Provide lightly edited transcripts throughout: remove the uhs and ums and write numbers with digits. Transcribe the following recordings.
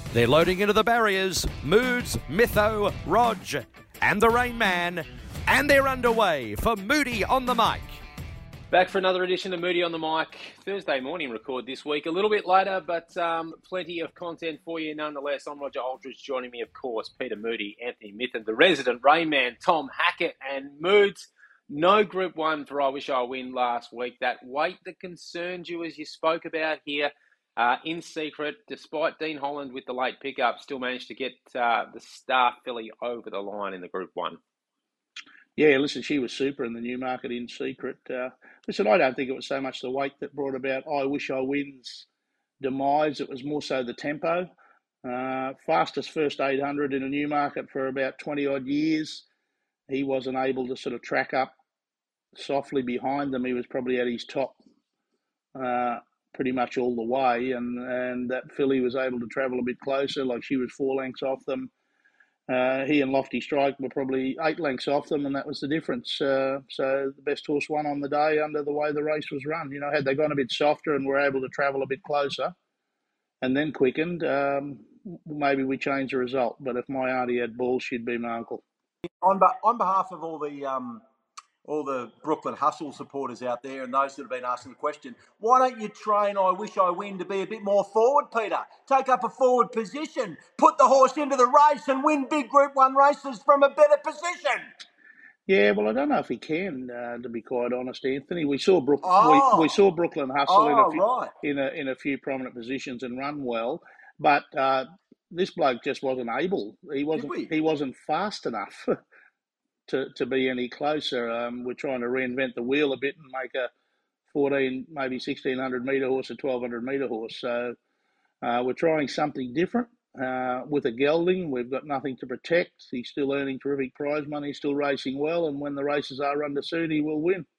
They're loading into the barriers. Moods, Mytho, Rog, and the Rain Man. And they're underway for Moody on the mic. Back for another edition of Moody on the mic. Thursday morning record this week. A little bit later, but plenty of content for you nonetheless. I'm Roger Aldridge. Joining me, of course, Peter Moody, Anthony Mithon, the resident Rain Man, Tom Hackett, and Moods. No Group 1 for I Wish I Win last week. That weight that concerned you, as you spoke about here, in secret, despite Dean Holland with the late pickup, still managed to get the star filly over the line in the Group 1. Yeah, listen, she was super in the Newmarket in secret. Listen, I don't think it was so much the weight that brought about I Wish I Win's demise. It was more so the tempo. Fastest first 800 in a Newmarket for about 20-odd years. He wasn't able to sort of track up softly behind them. He was probably at his top pretty much all the way, and that filly was able to travel a bit closer, like she was 4 lengths off them. He and Lofty Strike were probably 8 lengths off them, and that was the difference. So the best horse won on the day under the way the race was run. You know, had they gone a bit softer and were able to travel a bit closer and then quickened, maybe we change the result. But if my auntie had balls, she'd be my uncle. On behalf of all the Brooklyn Hustle supporters out there and those that have been asking the question, why don't you train I Wish I Win to be a bit more forward, Peter? Take up a forward position, put the horse into the race and win big Group 1 races from a better position. Yeah, well, I don't know if he can, to be quite honest, Anthony. We saw we saw Brooklyn Hustle in a few prominent positions and run well, but this bloke just wasn't able. He wasn't fast enough to be any closer. We're trying to reinvent the wheel a bit and make a 14, maybe 1,600 metre horse, a 1,200 metre horse. So we're trying something different with a gelding. We've got nothing to protect. He's still earning terrific prize money, still racing well, and when the races are run to suit, he will win.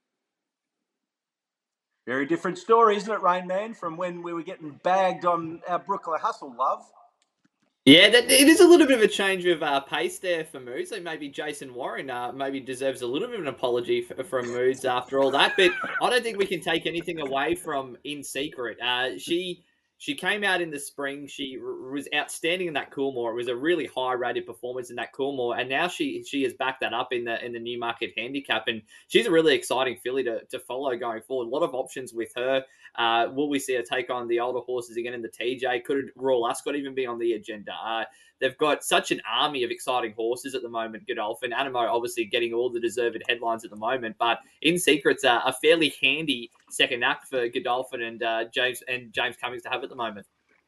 Very different story, isn't it, Rain Man, from when we were getting bagged on our Brooklyn Hustle love? Yeah, it is a little bit of a change of pace there for Moods. So maybe Jason Warren maybe deserves a little bit of an apology from Moods after all that. But I don't think we can take anything away from In Secret. She came out in the spring. She was outstanding in that Coolmore. It was a really high-rated performance in that Coolmore, and now she has backed that up in the Newmarket Handicap, and she's a really exciting filly to follow going forward. A lot of options with her. Will we see her take on the older horses again in the TJ? Could Royal Ascot even be on the agenda? They've got such an army of exciting horses at the moment, Godolphin. Animo obviously getting all the deserved headlines at the moment, but In Secret's a fairly handy second act for Godolphin and James Cummings to have at the moment.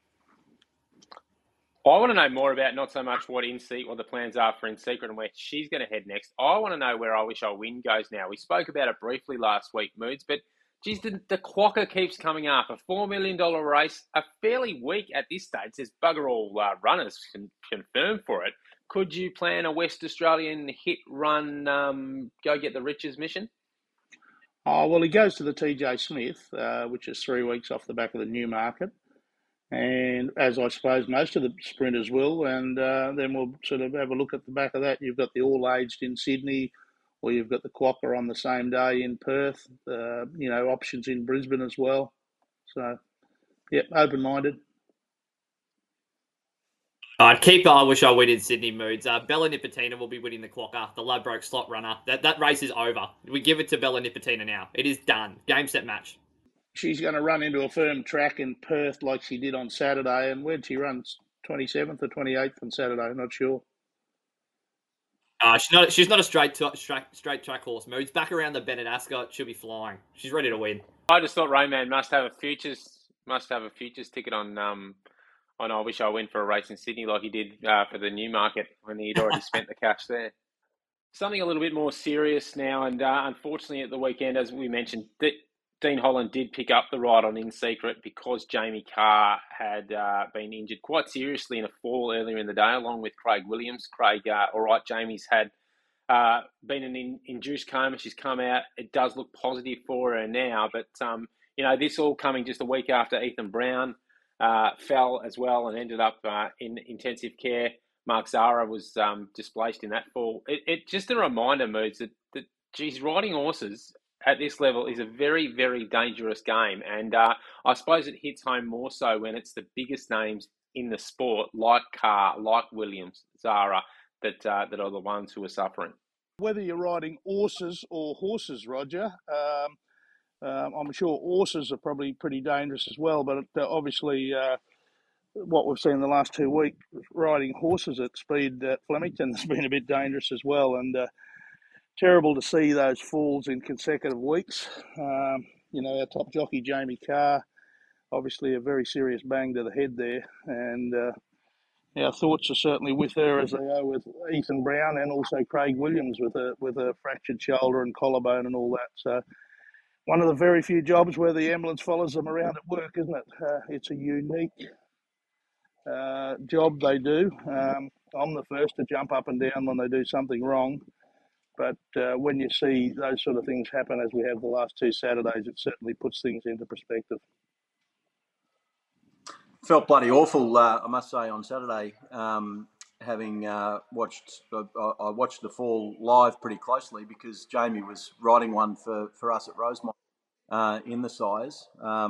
I want to know more about not so much what the plans are for In Secret and where she's going to head next. I want to know where I Wish I Win goes now. We spoke about it briefly last week, Moods, but geez, the clocker keeps coming up. A $4 million race, a fairly weak at this stage. There's bugger all runners confirmed for it. Could you plan a West Australian hit run, go get the riches mission? Oh, well, he goes to the TJ Smith, which is 3 weeks off the back of the Newmarket. And as I suppose most of the sprinters will, and then we'll sort of have a look at the back of that. You've got the all-aged in Sydney, or you've got the Quokka on the same day in Perth, options in Brisbane as well. So, yeah, open-minded. I'd keep I Wish I Win in Sydney, Moods. Bella Nipotina will be winning the Quokka, the Ladbroke slot runner. That race is over. We give it to Bella Nipotina now. It is done. Game, set, match. She's going to run into a firm track in Perth like she did on Saturday. And where'd she run? 27th or 28th on Saturday? I'm not sure. She's not a straight track horse. Moods back around the Bennett Ascot. She'll be flying. She's ready to win. I just thought Rayman must have a futures ticket on I Wish I Win for a race in Sydney like he did for the Newmarket when he'd already spent the cash there. Something a little bit more serious now, and unfortunately at the weekend, as we mentioned, Dean Holland did pick up the ride on In Secret because Jamie Carr had been injured quite seriously in a fall earlier in the day, along with Craig Williams. Craig, all right, Jamie's had been in an induced coma. She's come out. It does look positive for her now, but this all coming just a week after Ethan Brown fell as well and ended up in intensive care. Mark Zara was displaced in that fall. It just a reminder, Moods, that geez, riding horses at this level is a very, very dangerous game. And I suppose it hits home more so when it's the biggest names in the sport, like Carr, like Williams, Zara, that are the ones who are suffering. Whether you're riding horses or horses, Roger, I'm sure horses are probably pretty dangerous as well, but obviously what we've seen in the last 2 weeks, riding horses at speed at Flemington has been a bit dangerous as well, and terrible to see those falls in consecutive weeks. Our top jockey, Jamie Carr, obviously a very serious bang to the head there, and our thoughts are certainly with her as they are with Ethan Brown and also Craig Williams with a fractured shoulder and collarbone and all that. So one of the very few jobs where the ambulance follows them around at work, isn't it? It's a unique job they do. I'm the first to jump up and down when they do something wrong. But when you see those sort of things happen, as we have the last 2 Saturdays, it certainly puts things into perspective. Felt bloody awful, I must say, on Saturday. Having watched the fall live pretty closely because Jamie was riding one for us at Rosemont in the size.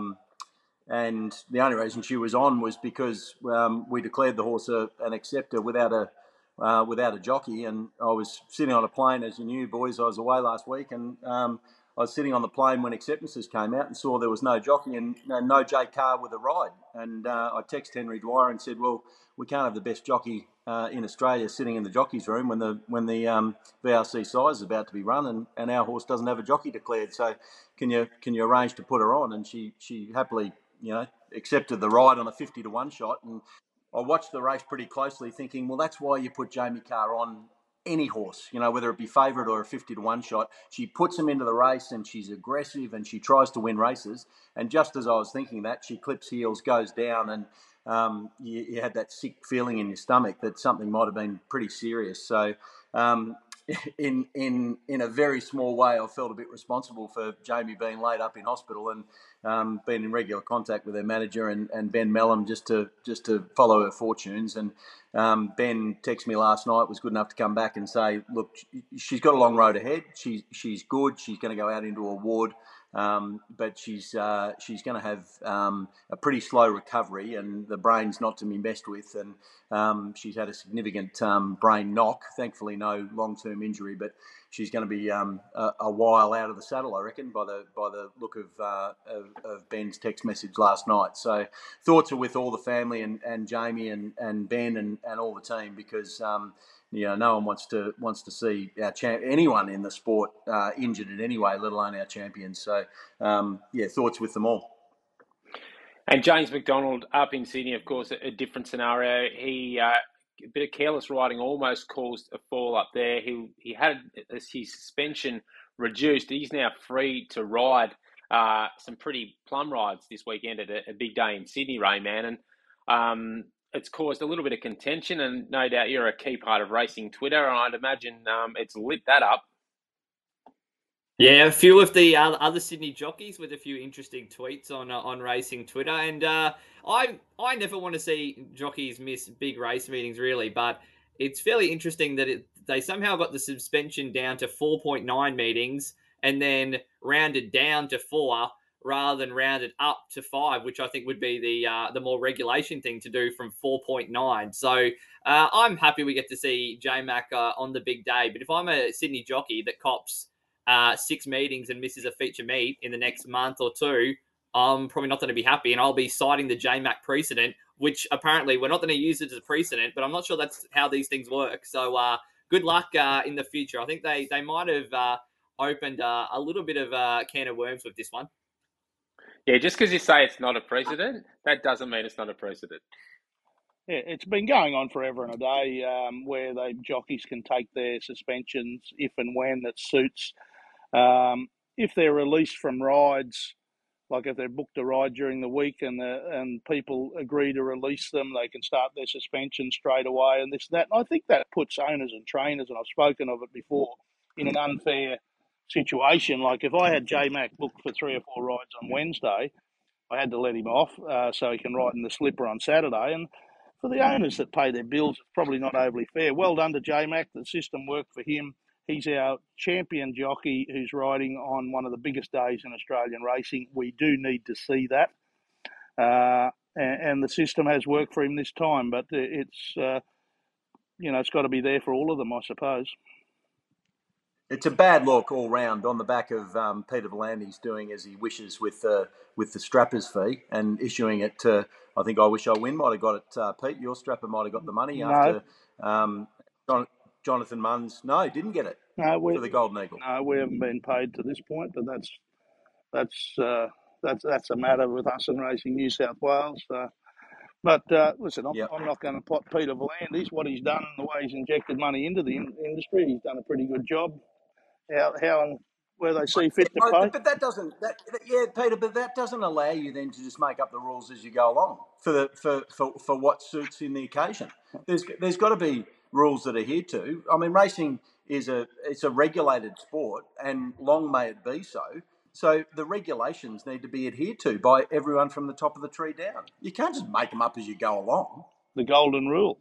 And the only reason she was on was because we declared the horse an acceptor without a jockey. And I was sitting on a plane, as you knew, boys. I was away last week, and I was sitting on the plane when acceptances came out and saw there was no jockey and no Jay Carr with a ride. And I texted Henry Dwyer and said, "Well, we can't have the best jockey in Australia sitting in the jockey's room when the VRC size is about to be run, and our horse doesn't have a jockey declared. So, can you arrange to put her on?" And she happily, accepted the ride on a 50-1 shot. And I watched the race pretty closely, thinking, well, that's why you put Jamie Carr on any horse, whether it be favourite or a 50-1 shot. She puts him into the race and she's aggressive and she tries to win races. And just as I was thinking that, she clips heels, goes down, and you had that sick feeling in your stomach that something might have been pretty serious. So in a very small way, I felt a bit responsible for Jamie being laid up in hospital, and been in regular contact with her manager and Ben Mellum just to follow her fortunes. And Ben texted me last night, was good enough to come back and say, look, she's got a long road ahead. She's good. She's going to go out into a ward. But she's going to have a pretty slow recovery, and the brain's not to be messed with. And she's had a significant brain knock. Thankfully, no long-term injury, but she's going to be a while out of the saddle, I reckon, by the look of Ben's text message last night. So thoughts are with all the family and Jamie and Ben and all the team, because no one wants to see our anyone in the sport injured in any way, let alone our champions. So, thoughts with them all. And James McDonald up in Sydney, of course, a different scenario. He a bit of careless riding almost caused a fall up there. He had his suspension reduced. He's now free to ride some pretty plum rides this weekend at a big day in Sydney, Rayman. And it's caused a little bit of contention, and no doubt you're a key part of racing Twitter, and I'd imagine it's lit that up. Yeah, a few of the other Sydney jockeys with a few interesting tweets on racing Twitter, and I never want to see jockeys miss big race meetings, really, but it's fairly interesting that they somehow got the suspension down to 4.9 meetings and then rounded down to 4 rather than rounded up to 5, which I think would be the more regulation thing to do from 4.9. So I'm happy we get to see J-Mac on the big day, but if I'm a Sydney jockey that cops 6 meetings and misses a feature meet in the next month or 2, I'm probably not going to be happy, and I'll be citing the J-Mac precedent, which apparently we're not going to use it as a precedent, but I'm not sure that's how these things work. So good luck in the future. I think they might have opened a little bit of a can of worms with this one. Yeah, just because you say it's not a precedent, that doesn't mean it's not a precedent. Yeah, it's been going on forever and a day, where jockeys can take their suspensions if and when it suits. If they're released from rides, like if they're booked a ride during the week and people agree to release them, they can start their suspension straight away and this and that. And I think that puts owners and trainers, and I've spoken of it before, in an unfair situation. Like if I had J-Mac booked for 3 or 4 rides on Wednesday, I had to let him off so he can ride in the slipper on Saturday. And for the owners that pay their bills, it's probably not overly fair. Well done to J-Mac. The system worked for him. He's our champion jockey who's riding on one of the biggest days in Australian racing. We do need to see that. and the system has worked for him this time. But it's it's got to be there for all of them, I suppose. It's a bad look all round on the back of Peter V'landys doing as he wishes with the strappers fee and issuing it to. I think I Wish I Win might have got it. Pete, your strapper might have got the money after Jonathan Munns. No, didn't get it for the Golden Eagle. No, we haven't been paid to this point, but that's a matter with us and Racing New South Wales. But listen, I'm not going to pot Peter V'landys. What he's done and the way he's injected money into the industry, he's done a pretty good job. How and where they see fit to pay. But that doesn't, Peter. But that doesn't allow you then to just make up the rules as you go along for what suits in the occasion. There's got to be rules that are adhered to. I mean, racing it's a regulated sport, and long may it be so. So the regulations need to be adhered to by everyone from the top of the tree down. You can't just make them up as you go along. The golden rule.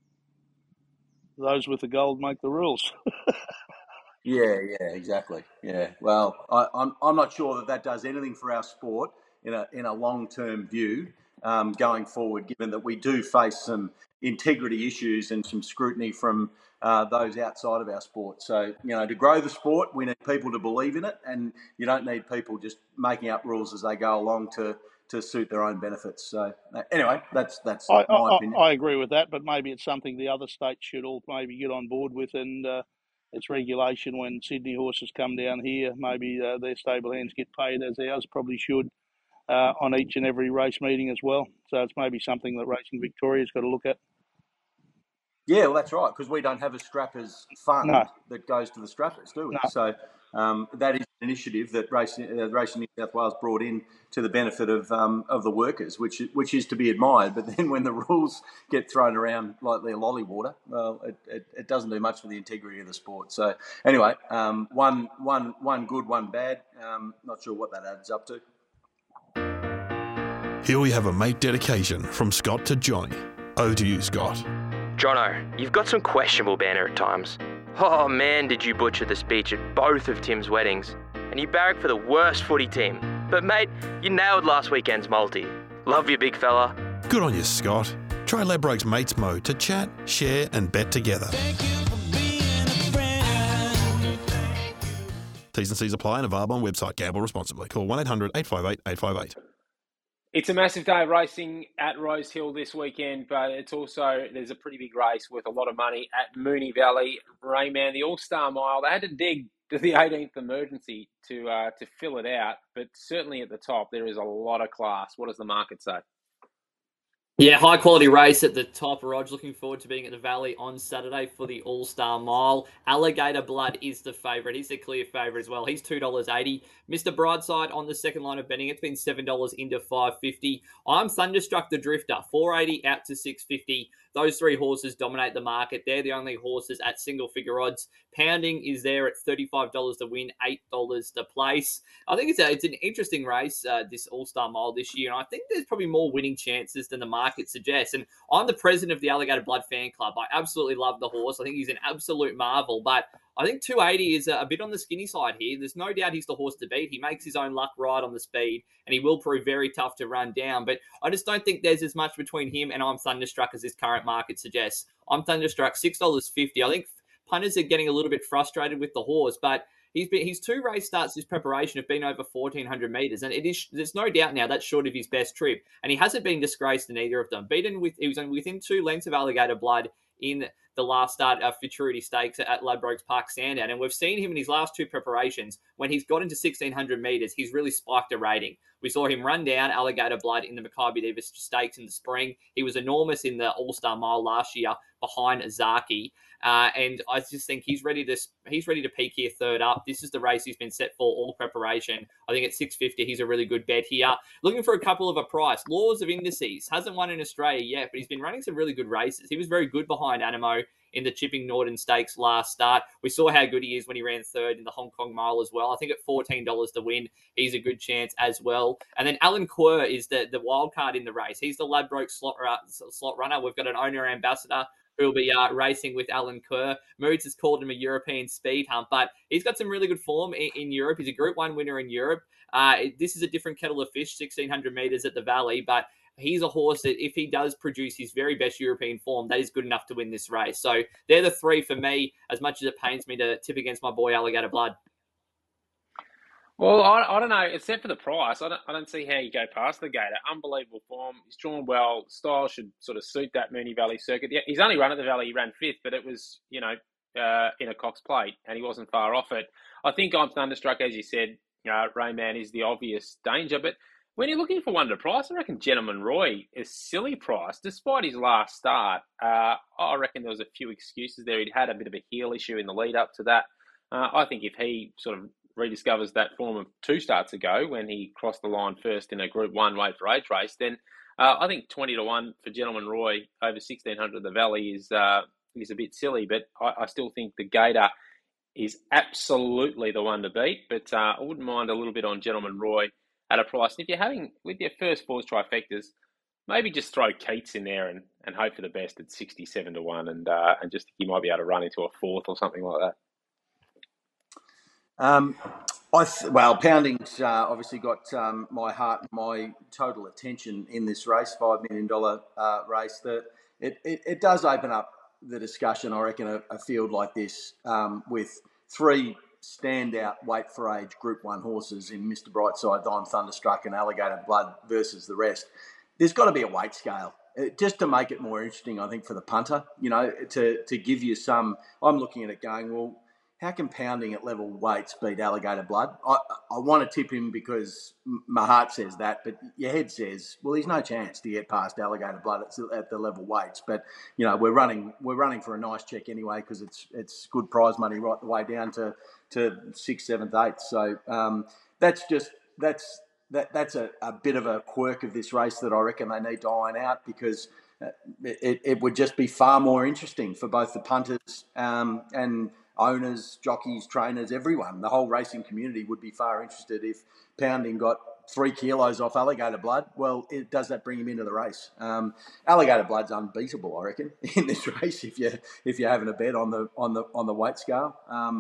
Those with the gold make the rules. Yeah, exactly. Yeah, well, I'm not sure that does anything for our sport in a long-term view going forward, given that we do face some integrity issues and some scrutiny from those outside of our sport. So, to grow the sport, we need people to believe in it, and you don't need people just making up rules as they go along to suit their own benefits. So, anyway, that's my opinion. I agree with that, but maybe it's something the other states should all maybe get on board with, and it's regulation when Sydney horses come down here. Maybe their stable hands get paid as ours probably should on each and every race meeting as well. So it's maybe something that Racing Victoria's got to look at. Yeah, well, that's right, because we don't have a strappers fund that goes to the strappers, do we? No. So that is an initiative that Racing New South Wales brought in to the benefit of the workers, which is to be admired. But then when the rules get thrown around like they're lolly water, well, it doesn't do much for the integrity of the sport. So anyway, one good, one bad. Not sure what that adds up to. Here we have a mate dedication from Scott to Johnny. Over to you, Scott. Jono, you've got some questionable banter at times. Oh man, did you butcher the speech at both of Tim's weddings. And you barracked for the worst footy team. But mate, you nailed last weekend's multi. Love you, big fella. Good on you, Scott. Try Ladbrokes Mates Mode to chat, share and bet together. Thank you for being a friend. T's and C's apply and available on website. Gamble responsibly. Call 1-800-858-858. It's a massive day of racing at Rose Hill this weekend, but it's also, there's a pretty big race with a lot of money at Moonee Valley. Rayman, the All-Star Mile, they had to dig to the 18th emergency to fill it out, but certainly at the top there is a lot of class. What does the market say? Yeah, high quality race at the top. Rog, looking forward to being at the Valley on Saturday for the All-Star Mile. Alligator Blood is the favourite. He's the clear favourite as well. He's $2.80. Mr. Brightside on the second line of betting. It's been $7 into $5.50. I'm Thunderstruck the Drifter, $4.80 out to $6.50. Those three horses dominate the market. They're the only horses at single figure odds. Pounding is there at $35 to win, $8 to place. I think it's an interesting race, this All-Star Mile this year, and I think there's probably more winning chances than the market suggests. And I'm the president of the Alligator Blood fan club. I absolutely love the horse. I think he's an absolute marvel, but I think 280 is a bit on the skinny side here. There's no doubt he's the horse to beat. He makes his own luck right on the speed, and he will prove very tough to run down. But I just don't think there's as much between him and I'm Thunderstruck as this current market suggests. I'm Thunderstruck, $6.50. I think punters are getting a little bit frustrated with the horse, but his two race starts this preparation have been over 1,400 metres, and there's no doubt now that's short of his best trip, and he hasn't been disgraced in either of them. He was within 2 lengths of Alligator Blood in the last start of Futurity Stakes at Ladbrokes Park Sandown, and we've seen him in his last 2 preparations. When he's got into 1,600 metres, he's really spiked a rating. We saw him run down Alligator Blood in the Maccabi Diva Stakes in the spring. He was enormous in the All-Star Mile last year behind Zaki. And I just think he's ready to peak here third up. This is the race he's been set for all preparation. I think at $6.50, he's a really good bet here. Looking for a couple of a price. Laws of Indices. Hasn't won in Australia yet, but he's been running some really good races. He was very good behind Animo in the Chipping Norton Stakes last start. We saw how good he is when he ran third in the Hong Kong Mile as well. I think at $14 to win, he's a good chance as well. And then Alan Quer is the wild card in the race. He's the Ladbrokes slot runner. We've got an owner ambassador who'll be racing with Alan Kerr. Moods has called him a European speed hump, but he's got some really good form in Europe. He's a Group 1 winner in Europe. This is a different kettle of fish, 1,600 metres at the Valley, but he's a horse that if he does produce his very best European form, that is good enough to win this race. So they're the three for me, as much as it pains me to tip against my boy Alligator Blood. Well, I don't know. Except for the price, I don't see how you go past the Gator. Unbelievable form. He's drawn well. Style should sort of suit that Moonee Valley circuit. Yeah, he's only run at the Valley. He ran fifth, but it was, in a Cox Plate, and he wasn't far off it. I think I'm Thunderstruck, as you said. Rayman is the obvious danger, but when you're looking for one to price, I reckon Gentleman Roy is silly price, despite his last start. I reckon there was a few excuses there. He'd had a bit of a heel issue in the lead up to that. I think if he sort of rediscovers that form of 2 starts ago when he crossed the line first in a Group 1 weight for age race, then I think 20-1 for Gentleman Roy over 1,600 the Valley is a bit silly, but I still think the Gator is absolutely the one to beat, but I wouldn't mind a little bit on Gentleman Roy at a price. And if you're having, with your first 4 trifectas, maybe just throw Keats in there and hope for the best at 67-1 and just think he might be able to run into a 4th or something like that. Pounding's obviously got my heart and my total attention in this race, $5 million race. It does open up the discussion, I reckon, a field like this with 3 standout weight for age Group 1 horses in Mr. Brightside, I'm Thunderstruck and Alligator Blood versus the rest. There's got to be a weight scale. Just to make it more interesting, I think, for the punter, to give you some. I'm looking at it going, well, how can Pounding at level weights beat Alligator Blood? I want to tip him because my heart says that, but your head says, well, he's no chance to get past Alligator Blood at the level weights. But we're running for a nice check anyway because it's good prize money right the way down to 6th, 7th, 8th. So that's a bit of a quirk of this race that I reckon they need to iron out because it would just be far more interesting for both the punters and owners, jockeys, trainers, everyone. The whole racing community would be far interested if Pounding got 3 kilos off Alligator Blood. Well, does that bring him into the race? Alligator Blood's unbeatable, I reckon, in this race. If you're having a bet on the weight scale,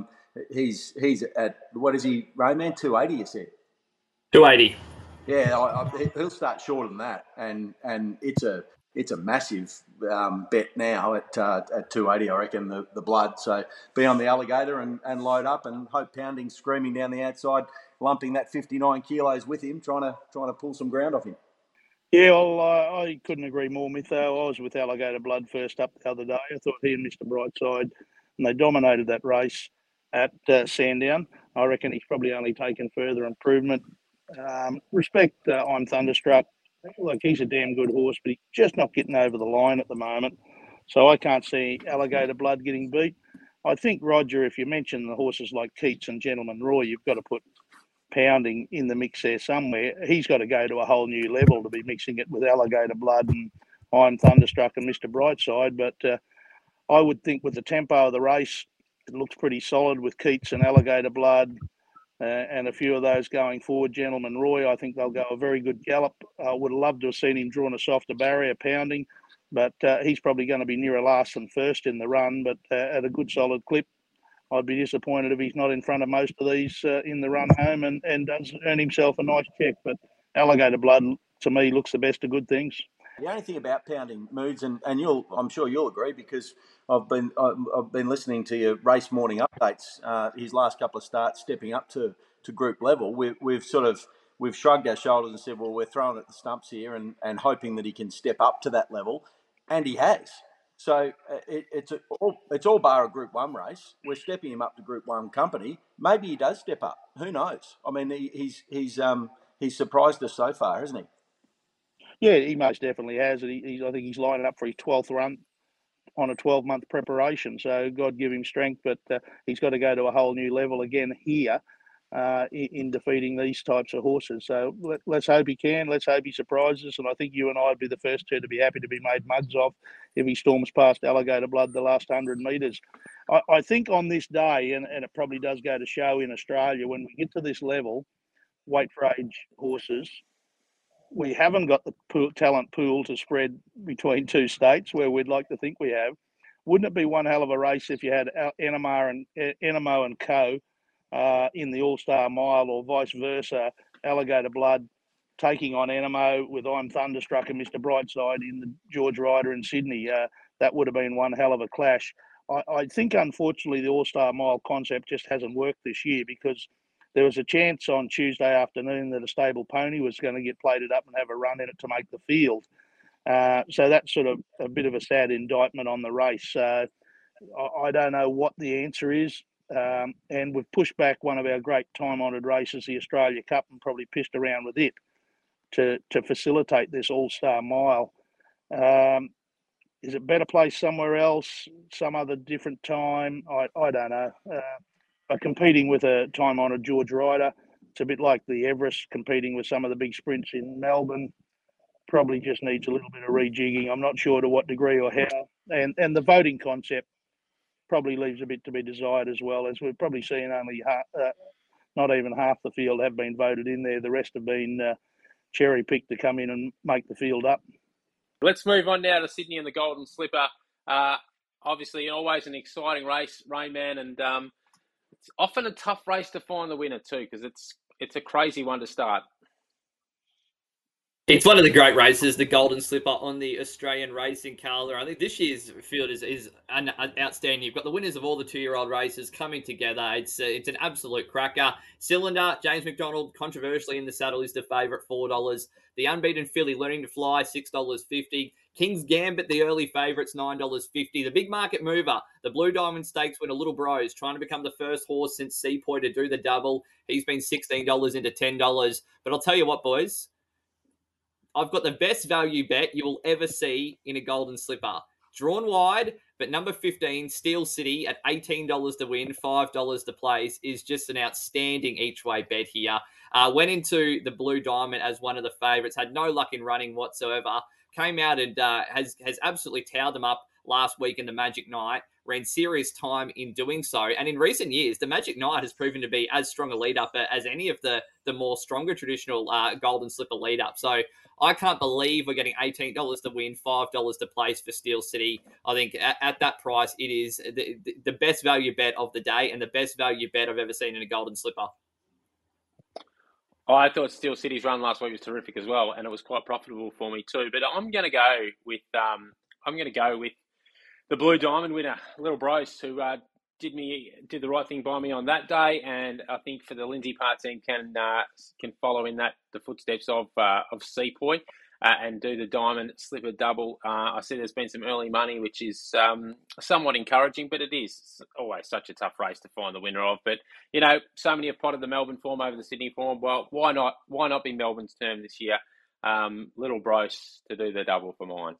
he's at, what is he, Rayman? 280, you said. 280. Yeah, he'll start shorter than that, and it's a massive bet now at 280, I reckon, the Blood. So be on the Alligator and load up and hope Pounding screaming down the outside, lumping that 59 kilos with him, trying to pull some ground off him. Yeah, well, I couldn't agree more, Mitho. I was with Alligator Blood first up the other day. I thought he and Mr. Brightside, and they dominated that race at Sandown. I reckon he's probably only taken further improvement. Respect, I'm Thunderstruck. Look, he's a damn good horse, but he's just not getting over the line at the moment. So I can't see Alligator Blood getting beat. I think, Roger, if you mention the horses like Keats and Gentleman Roy, you've got to put Pounding in the mix there somewhere. He's got to go to a whole new level to be mixing it with Alligator Blood and I'm Thunderstruck and Mr. Brightside. But I would think with the tempo of the race, it looks pretty solid with Keats and Alligator Blood. And a few of those going forward, Gentleman Roy, I think they'll go a very good gallop. I would have loved to have seen him drawn a softer barrier, Pounding, but he's probably going to be nearer last than first in the run, but at a good solid clip. I'd be disappointed if he's not in front of most of these in the run home and does earn himself a nice check. But Alligator Blood, to me, looks the best of good things. The only thing about Pounding, Moods, and I'm sure you'll agree because I've been listening to your race morning updates. His last couple of starts, stepping up to group level, we've shrugged our shoulders and said, well, we're throwing at the stumps here and hoping that he can step up to that level, and he has. So it's all bar a Group 1 race. We're stepping him up to Group 1 company. Maybe he does step up. Who knows? I mean, he's surprised us so far, hasn't he? Yeah, he most definitely has. I think he's lining up for his 12th run on a 12-month preparation. So God give him strength, but he's got to go to a whole new level again here in defeating these types of horses. So let's hope he can. Let's hope he surprises. And I think you and I would be the first two to be happy to be made mugs of if he storms past Alligator Blood the last 100 metres. I think on this day, and it probably does go to show in Australia, when we get to this level, weight for age horses, we haven't got the talent pool to spread between 2 states where we'd like to think we have. Wouldn't it be one hell of a race if you had Enemo and Co in the All-Star Mile, or vice versa, Alligator Blood, taking on Enemo with I'm Thunderstruck and Mr. Brightside in the George Ryder in Sydney. That would have been one hell of a clash. I think, unfortunately, the All-Star Mile concept just hasn't worked this year because there was a chance on Tuesday afternoon that a stable pony was going to get plated up and have a run in it to make the field. So that's sort of a bit of a sad indictment on the race. So I don't know what the answer is. And we've pushed back one of our great time-honoured races, the Australia Cup, and probably pissed around with it to facilitate this All-Star Mile. Is it better placed somewhere else, some other different time? I don't know. But competing with a time-honoured George Ryder, it's a bit like the Everest competing with some of the big sprints in Melbourne. Probably just needs a little bit of rejigging. I'm not sure to what degree or how. And the voting concept probably leaves a bit to be desired as well, as we've probably seen only not even half the field have been voted in there. The rest have been cherry-picked to come in and make the field up. Let's move on now to Sydney and the Golden Slipper. Obviously, always an exciting race, Rainman, and it's often a tough race to find the winner too, because it's a crazy one to start. It's one of the great races, the Golden Slipper on the Australian racing calendar. I think this year's field is outstanding. You've got the winners of all the 2-year-old races coming together. It's an absolute cracker. Cylinder, James McDonald, controversially in the saddle, is the favourite, $4. The unbeaten filly, Learning to Fly, $6.50. King's Gambit, the early favourites, $9.50. The big market mover, the Blue Diamond Stakes winner, Little Bros, trying to become the first horse since Sepoy to do the double. He's been $16 into $10. But I'll tell you what, boys, I've got the best value bet you will ever see in a Golden Slipper. Drawn wide, but number 15, Steel City, at $18 to win, $5 to place, is just an outstanding each-way bet here. Went into the Blue Diamond as one of the favourites, had no luck in running whatsoever, came out and has absolutely towed them up last week in the Magic Night, ran serious time in doing so. And in recent years, the Magic Night has proven to be as strong a lead-up as any of the more stronger traditional Golden Slipper lead-up. So I can't believe we're getting $18 to win, $5 to place for Steel City. I think at that price, it is the best value bet of the day and the best value bet I've ever seen in a Golden Slipper. I thought Steel City's run last week was terrific as well, and it was quite profitable for me too. But I'm going to go with the Blue Diamond winner, Little Bros, who did the right thing by me on that day, and I think for the Lindsay Part team can follow in the footsteps of Sepoy and do the Diamond Slipper double. I see there's been some early money, which is somewhat encouraging, but it is always such a tough race to find the winner of. But so many have potted the Melbourne form over the Sydney form. Well, why not? Why not be Melbourne's turn this year? Little Bros to do the double for mine.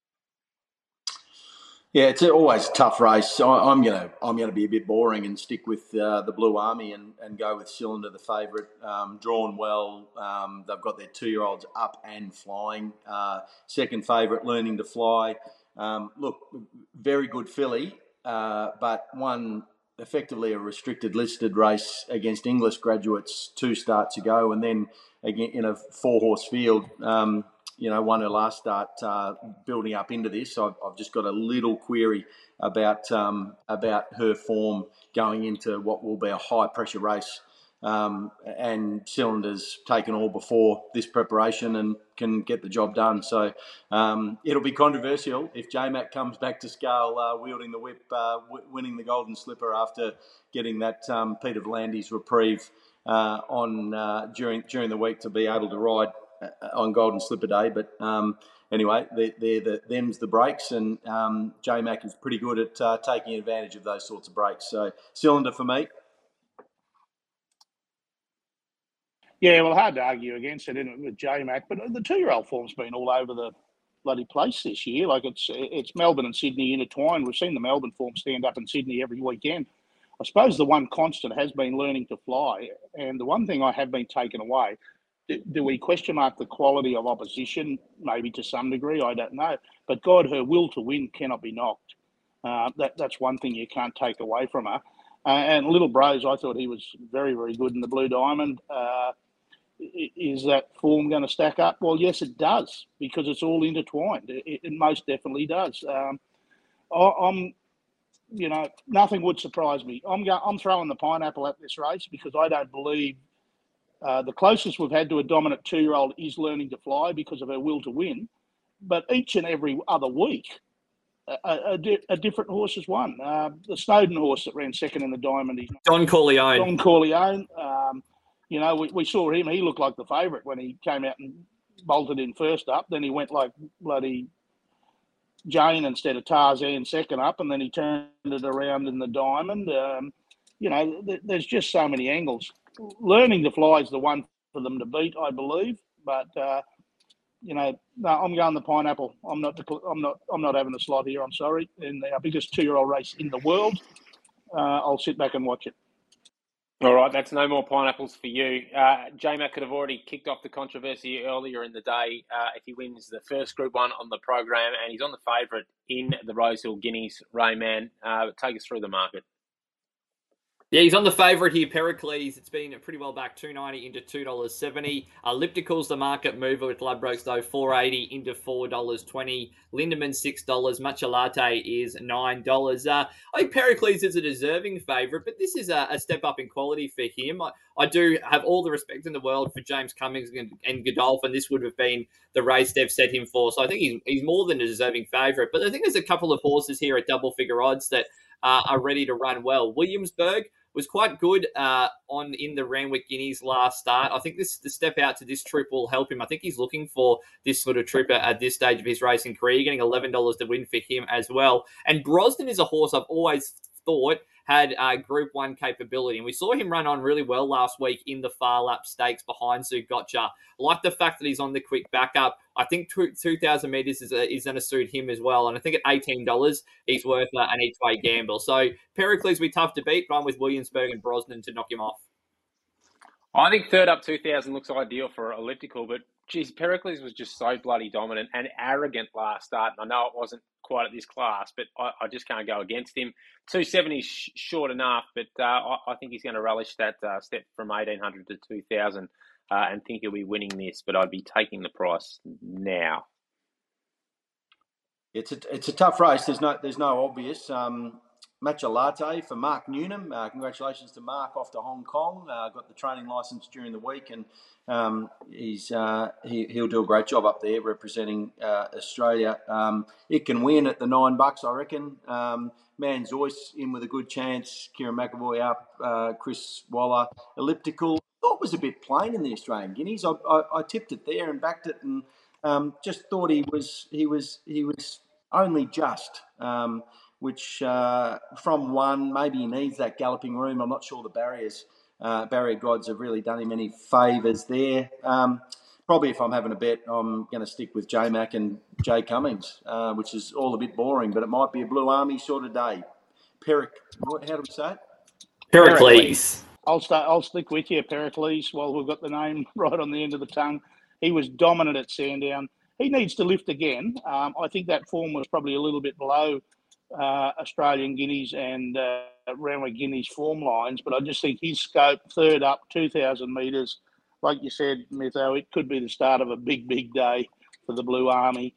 Yeah, it's always a tough race. I'm gonna be a bit boring and stick with the Blue Army and go with Cylinder, the favourite. Drawn well. They've got their 2-year-olds up and flying. Second favourite, Learning to Fly. Look, very good filly, but won effectively a restricted listed race against English graduates 2 starts ago, and then again in a 4-horse field. Won her last start, building up into this. So I've just got a little query about her form going into what will be a high pressure race. And Cylinder's taken all before this preparation and can get the job done. So it'll be controversial if J-Mac comes back to scale, wielding the whip, winning the Golden Slipper after getting that Peter V'landys reprieve during the week to be able to ride on Golden Slipper Day. But anyway, them's the breaks, and J-Mac is pretty good at taking advantage of those sorts of breaks. So Cylinder for me. Yeah, well, hard to argue against it, isn't it, with J-Mac? But the 2-year-old form's been all over the bloody place this year. Like it's Melbourne and Sydney intertwined. We've seen the Melbourne form stand up in Sydney every weekend. I suppose the one constant has been Learning to Fly, and the one thing I have been taken away. Do we question mark the quality of opposition? Maybe to some degree, I don't know. But God, her will to win cannot be knocked. That's one thing you can't take away from her. And Little Bros, I thought he was very, very good in the Blue Diamond. Is that form going to stack up? Well, yes, it does, because it's all intertwined. It most definitely does. Nothing would surprise me. I'm throwing the pineapple at this race because I don't believe The closest we've had to a dominant 2-year-old is Learning to Fly because of her will to win. But each and every other week, a different horse has won. The Snowden horse that ran second in the Diamond, Don Corleone. Don Corleone. We saw him. He looked like the favourite when he came out and bolted in first up. Then he went like bloody Jane instead of Tarzan second up, and then he turned it around in the Diamond. There's just so many angles. Learning to Fly is the one for them to beat, I believe. But no, I'm going the Pineapple. I'm not having a slot here. I'm sorry. In our biggest 2-year-old race in the world, I'll sit back and watch it. All right, that's no more pineapples for you. J-Mac could have already kicked off the controversy earlier in the day if he wins the first Group 1 on the program, and he's on the favourite in the Rosehill Guineas. Rayman, take us through the market. Yeah, he's on the favourite here, Pericles. It's been pretty well back, $2.90 into $2.70. Elliptical's the market mover with Ladbrokes, though, $4.80 into $4.20. Lindemann, $6. Matcha Latte is $9. I think Pericles is a deserving favourite, but this is a step up in quality for him. I do have all the respect in the world for James Cummings and Godolphin. This would have been the race they've set him for. So I think he's more than a deserving favourite. But I think there's a couple of horses here at double figure odds that are ready to run well. Williamsburg was quite good in the Randwick Guineas last start. I think the step out to this trip will help him. I think he's looking for this sort of trip at this stage of his racing career. You're getting $11 to win for him as well. And Brosnan is a horse I've always thought had Group 1 capability. And we saw him run on really well last week in the Far Lap Stakes behind Sue Gotcha. I like the fact that he's on the quick backup. I think 2,000 metres is going to suit him as well. And I think at $18, he's worth an each-way gamble. So Pericles will be tough to beat, but I'm with Williamsburg and Brosnan to knock him off. I think third up 2,000 looks ideal for Elliptical, but geez, Pericles was just so bloody dominant and arrogant last start. And I know it wasn't quite at this class, but I just can't go against him. 270 is short enough, but I think he's going to relish that step from 1,800 to 2,000 and think he'll be winning this, but I'd be taking the price now. It's a tough race. There's no obvious. Matcha Latte for Mark Newnham. Congratulations to Mark off to Hong Kong. Got the training license during the week, and he'll do a great job up there representing Australia. It can win at the $9, I reckon. Manzoice in with a good chance. Kieran McAvoy up. Chris Waller. Elliptical. Thought was a bit plain in the Australian Guineas. I tipped it there and backed it, and just thought he was only just. Which from one, maybe he needs that galloping room. I'm not sure the barrier gods have really done him any favours there. Probably if I'm having a bet, I'm going to stick with J-Mac and Jay Cummings, which is all a bit boring, but it might be a Blue Army sort of day. How do we say it? Pericles. I'll stick with you, Pericles, while we've got the name right on the end of the tongue. He was dominant at Sandown. He needs to lift again. I think that form was probably a little bit below Australian Guineas and Randwick Guineas form lines, but I just think his scope, third up, 2,000 metres, like you said, Mitho, it could be the start of a big, big day for the Blue Army.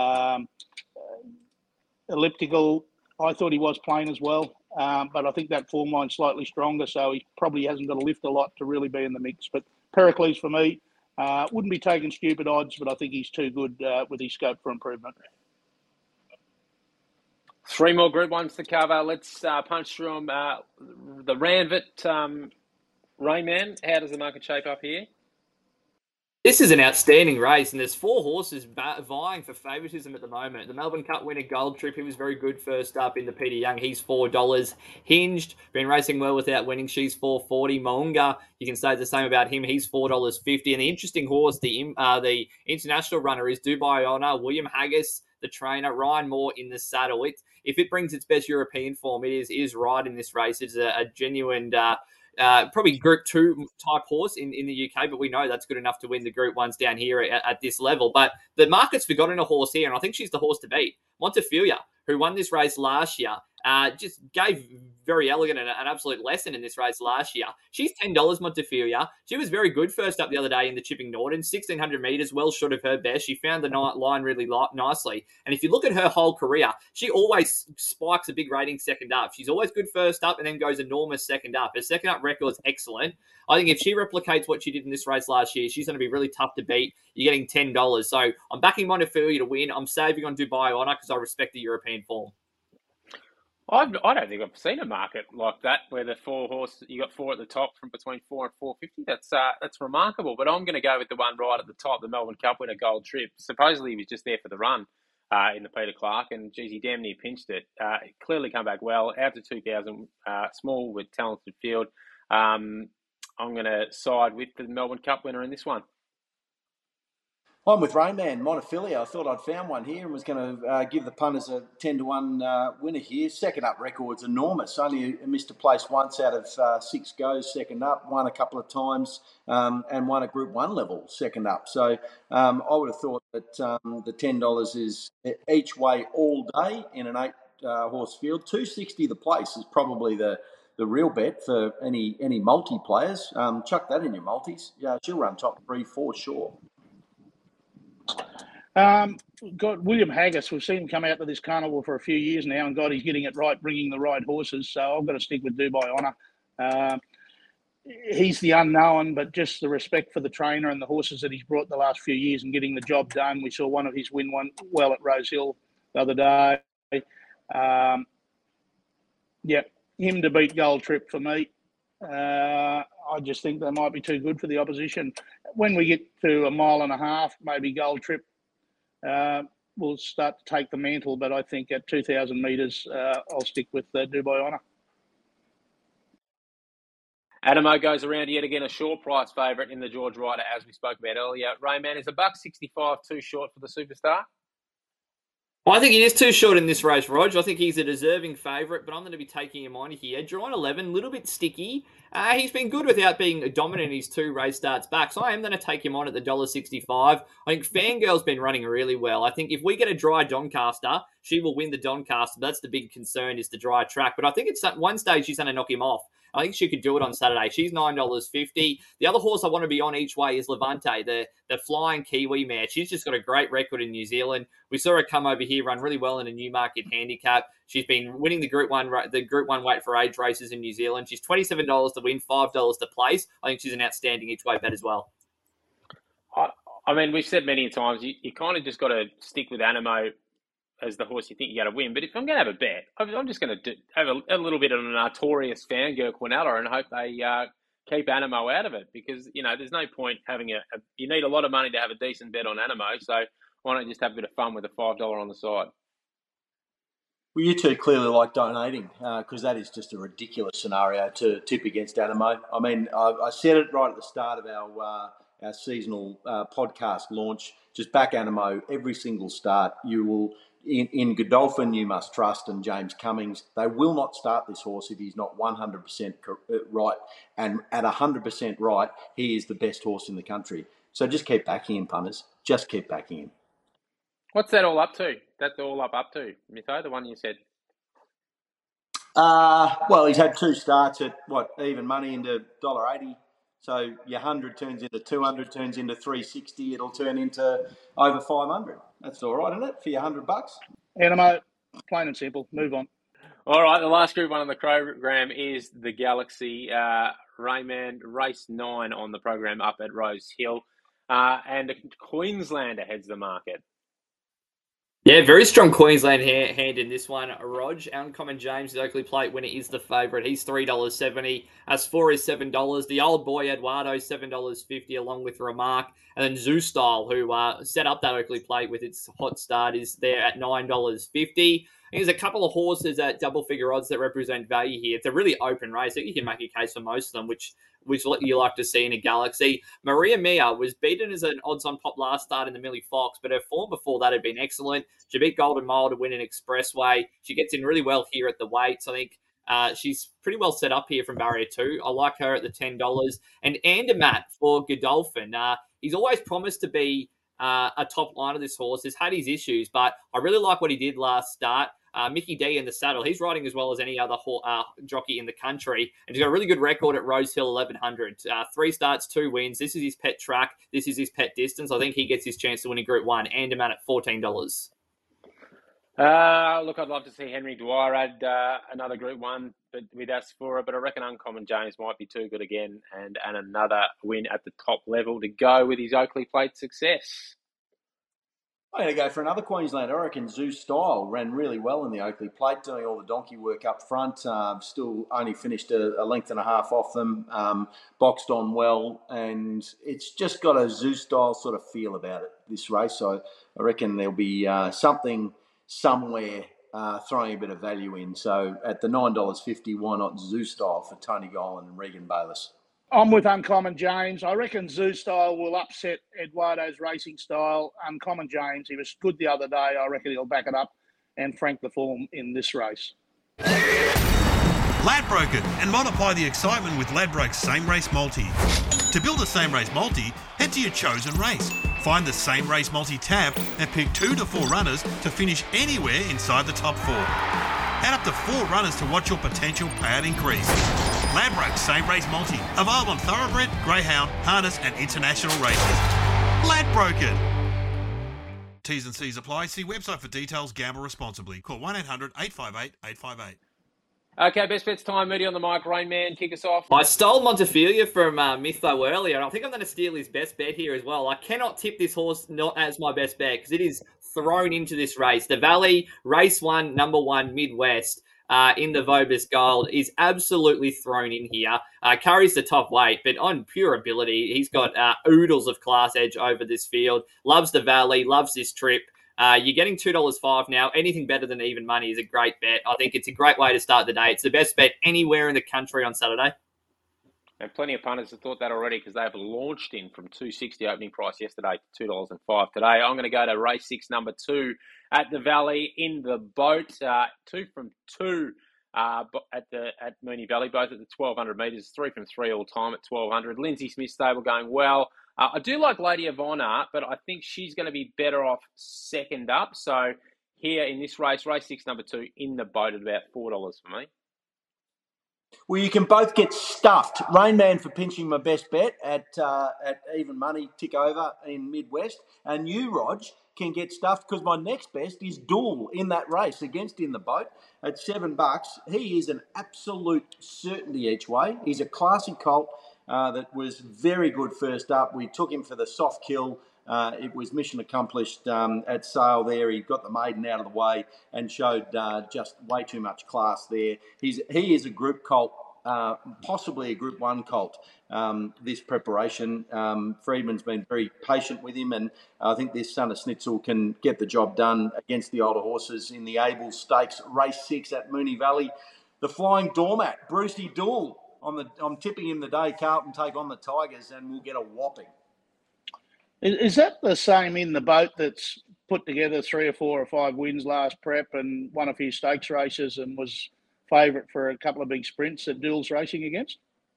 Elliptical, I thought he was playing as well, but I think that form line's slightly stronger, so he probably hasn't got to lift a lot to really be in the mix. But Pericles for me, wouldn't be taking stupid odds, but I think he's too good with his scope for improvement. Three more Group 1s to cover. Let's punch through them. The Ranvit, Rayman, how does the market shape up here? This is an outstanding race, and there's four horses vying for favouritism at the moment. The Melbourne Cup winner Gold Trip, he was very good first up in the Peter Young. He's $4. Hinged, been racing well without winning. She's $4.40. Moonga, you can say the same about him. He's $4.50. And the interesting horse, the international runner, is Dubai Honour. William Haggis, the trainer. Ryan Moore in the saddle. If it brings its best European form, it is right in this race. It's a genuine... probably Group 2 type horse in the UK, but we know that's good enough to win the Group 1s down here at this level. But the market's forgotten a horse here, and I think she's the horse to beat. Montefilia, who won this race last year, just gave very elegant and an absolute lesson in this race last year. She's $10, Montefilia. She was very good first up the other day in the Chipping Norton, 1,600 metres, well short of her best. She found the line really nicely. And if you look at her whole career, she always spikes a big rating second up. She's always good first up and then goes enormous second up. Her second up record is excellent. I think if she replicates what she did in this race last year, she's going to be really tough to beat. You're getting $10. So I'm backing Montefilia to win. I'm saving on Dubai Honor because I respect the European form. I don't think I've seen a market like that where the four horse you got four at the top from between 4 and 450. That's remarkable. But I'm going to go with the one right at the top, the Melbourne Cup winner, Gold Trip. Supposedly he was just there for the run in the Peter Clark, and geez, he damn near pinched it. Clearly come back well out to 2,000, small with talented field. I'm going to side with the Melbourne Cup winner in this one. I'm with Rayman, Montefilia. I thought I'd found one here and was going to give the punters a 10-1 winner here. Second up record's enormous. Only missed a place once out of 6 goes second up, won a couple of times and won a Group 1 level second up. So I would have thought that the $10 is each way all day in an 8-horse field. $2.60 the place is probably the real bet for any multi players. Chuck that in your multis. Yeah, she'll run top 3 for sure. Got William Haggis. We've seen him come out to this carnival for a few years now, and God, he's getting it right, bringing the right horses. So I've got to stick with Dubai Honor. He's the unknown, but just the respect for the trainer and the horses that he's brought the last few years and getting the job done. We saw one of his win one well at Rose Hill the other day. Him to beat Gold Trip for me. I just think they might be too good for the opposition. When we get to 1.5 miles, maybe Gold Trip will start to take the mantle, but I think at 2,000 metres, I'll stick with Dubai Honor. Adamo goes around yet again, a short price favourite in the George Ryder, as we spoke about earlier. Rayman, is $1.65 too short for the superstar? I think he is too short in this race, Rog. I think he's a deserving favourite, but I'm going to be taking him on here. Drawn 11, a little bit sticky. He's been good without being dominant in his 2 race starts back, so I am going to take him on at the $1.65. I think Fangirl's been running really well. I think if we get a dry Doncaster, she will win the Doncaster. That's the big concern, is the dry track. But I think at one stage she's going to knock him off. I think she could do it on Saturday. She's $9.50. The other horse I want to be on each way is Levante, the flying Kiwi mare. She's just got a great record in New Zealand. We saw her come over here, run really well in a Newmarket handicap. She's been winning the Group 1 weight for age races in New Zealand. She's $27 to win, $5 to place. I think she's an outstanding each way bet as well. I mean, we've said many times, you kind of just got to stick with Animo as the horse you think you're going to win. But if I'm going to have a bet, I'm just going to have a little bit of a notorious Fangirl Quinella and hope they keep Animo out of it, because, there's no point having you need a lot of money to have a decent bet on Animo. So why don't you just have a bit of fun with a $5 on the side? Well, you two clearly like donating, because that is just a ridiculous scenario to tip against Animo. I mean, I said it right at the start of our seasonal podcast launch. Just back Animo every single start. You will, in Godolphin, you must trust, and James Cummings. They will not start this horse if he's not 100% right. And at 100% right, he is the best horse in the country. So just keep backing him, punters. Just keep backing him. What's that all up to? That's all up to, Mitho, the one you said? Well, he's had 2 starts at, even money into $1.80. So your 100 turns into 200, turns into 360. It'll turn into over 500. That's all right, isn't it, for your $100? Animo, plain and simple. Move on. All right, the last Group 1 on the program is the Galaxy. Rayman, race 9 on the program up at Rose Hill. And a Queenslander heads the market. Yeah, very strong Queensland hand in this one. Rog, Uncommon James, the Oakley Plate winner, is the favourite. He's $3.70. Asfour is $7. The old boy Eduardo, $7.50, along with Remark. And then Zoo Style, who set up that Oakley Plate with its hot start, is there at $9.50. There's a couple of horses at double figure odds that represent value here. It's a really open race. I think you can make a case for most of them, which you like to see in a Galaxy. Maria Mia was beaten as an odds-on pop last start in the Millie Fox, but her form before that had been excellent. She beat Golden Mile to win an Expressway. She gets in really well here at the weights. I think she's pretty well set up here from Barrier 2. I like her at the $10. And Andermatt for Godolphin. He's always promised to be a top line of this horse. He's had his issues, but I really like what he did last start. Mickey D in the saddle. He's riding as well as any other jockey in the country, and he's got a really good record at Rose Hill 1100. 3 starts, 2 wins. This is his pet track. This is his pet distance. I think he gets his chance to win in Group 1. And him out at $14. Look, I'd love to see Henry Dwyer add another Group 1 with Asphora, but I reckon Uncommon James might be too good again and another win at the top level to go with his Oakley Plate success. I'm going to go for another Queenslander. I reckon Zeus Style ran really well in the Oakley Plate, doing all the donkey work up front. Still only finished a length and a half off them, boxed on well, and it's just got a Zeus Style sort of feel about it, this race. So I reckon there'll be something somewhere throwing a bit of value in. So at the $9.50, why not Zeus Style for Tony Golan and Regan Bayliss? I'm with Uncommon James. I reckon Zeus Style will upset Eduardo's Racing Style. Uncommon James, he was good the other day. I reckon he'll back it up and frank the form in this race. Ladbroke it and multiply the excitement with Ladbroke's Same Race Multi. To build a Same Race Multi, head to your chosen race. Find the Same Race Multi tab and pick 2 to 4 runners to finish anywhere inside the top 4. Add up to 4 runners to watch your potential payout increase. Ladbroke's Same Race Multi, available on Thoroughbred, Greyhound, Harness and International races. Ladbroke it. T's and C's apply. See website for details. Gamble responsibly. Call 1-800-858-858. Okay, best bets time. Moody on the mic. Rain Man, kick us off. I stole Montefilia from Mytho earlier, and I think I'm going to steal his best bet here as well. I cannot tip this horse not as my best bet because it is thrown into this race. The Valley, race 1, number 1, Midwest. In the Vobis Gold is absolutely thrown in here. Carries the top weight, but on pure ability, he's got oodles of class edge over this field. Loves the Valley, loves this trip. You're getting $2.05 now. Anything better than even money is a great bet. I think it's a great way to start the day. It's the best bet anywhere in the country on Saturday. And plenty of punters have thought that already because they have launched in from $2.60 opening price yesterday to $2.05 today. I'm going to go to race 6, number 2 at the Valley in the boat. 2 from 2 at Moonee Valley, both at the 1,200 metres. 3 from 3 all time at 1,200. Lindsay Smith stable going well. I do like Lady of Honor, but I think she's going to be better off second up. So here in this race, race 6, number 2 in the boat at about $4 for me. Well, you can both get stuffed. Rain Man for pinching my best bet at even money tick over in Midwest. And you, Rog, can get stuffed because my next best is Duel in that race against In the Boat at $7. He is an absolute certainty each way. He's a classy colt that was very good first up. We took him for the soft kill. It was mission accomplished at Sale there. He got the maiden out of the way and showed just way too much class there. He is a group colt, possibly a Group 1 colt, this preparation. Friedman's been very patient with him, and I think this son of Schnitzel can get the job done against the older horses in the Able Stakes, race 6 at Moonee Valley. The Flying Doormat, Brucey Duel. I'm tipping him the day Carlton take on the Tigers, and we'll get a whopping. Is that the same In the Boat that's put together 3 or 4 or 5 wins last prep and won a few stakes races and was favourite for a couple of big sprints that Duel's racing against?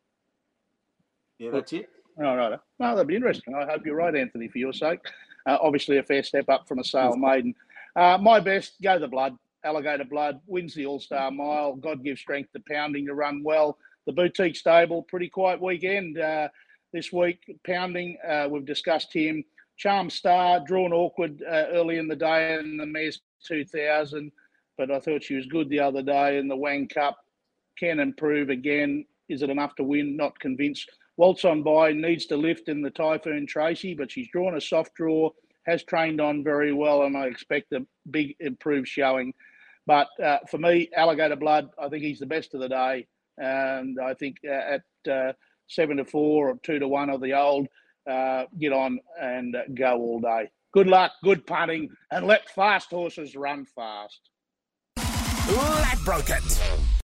Yeah, that's it. All right. No, that'd be interesting. I hope you're right, Anthony, for your sake. Obviously a fair step up from a Sale maiden. My best, go the blood. Alligator Blood wins the All-Star Mile. God gives strength to Pounding to run well. The Boutique Stable, pretty quiet weekend. This week, Pounding, we've discussed him. Charm Star, drawn awkward early in the day in the Mares 2000, but I thought she was good the other day in the Wang Cup. Can improve again. Is it enough to win? Not convinced. Waltz On By needs to lift in the Typhoon Tracy, but she's drawn a soft draw, has trained on very well, and I expect a big improved showing. But for me, Alligator Blood, I think he's the best of the day. And I think at 7 to 4 or 2 to 1 of the old, get on and go all day. Good luck, good punting, and let fast horses run fast. Ladbroke it.